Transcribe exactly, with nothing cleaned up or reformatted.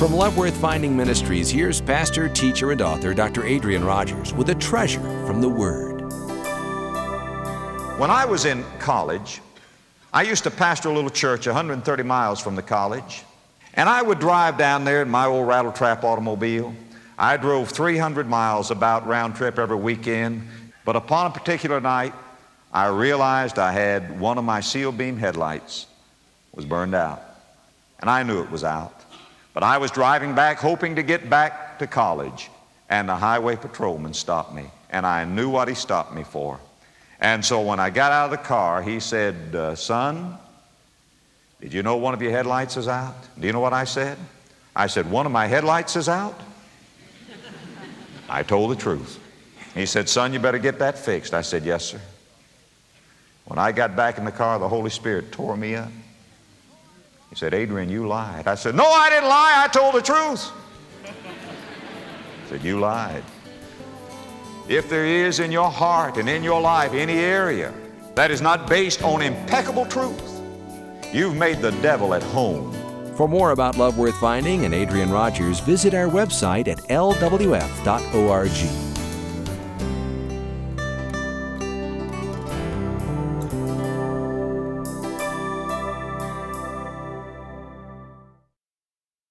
From Love Worth Finding Ministries, here's pastor, teacher, and author Doctor Adrian Rogers with a treasure from the Word. When I was in college, I used to pastor a little church one hundred thirty miles from the college, and I would drive down there in my old rattle-trap automobile. I drove three hundred miles about round trip every weekend, but upon a particular night, I realized I had one of my seal beam headlights was burned out, and I knew it was out. But I was driving back, hoping to get back to college, and the highway patrolman stopped me, and I knew what he stopped me for. And so when I got out of the car, he said, uh, son, did you know one of your headlights is out? Do you know what I said? I said, one of my headlights is out? I told the truth. He said, son, you better get that fixed. I said, yes, sir. When I got back in the car, the Holy Spirit tore me up. He said, Adrian, you lied. I said, no, I didn't lie. I told the truth. He said, you lied. If there is in your heart and in your life any area that is not based on impeccable truth, you've made the devil at home. For more about Love Worth Finding and Adrian Rogers, visit our website at L W F dot org.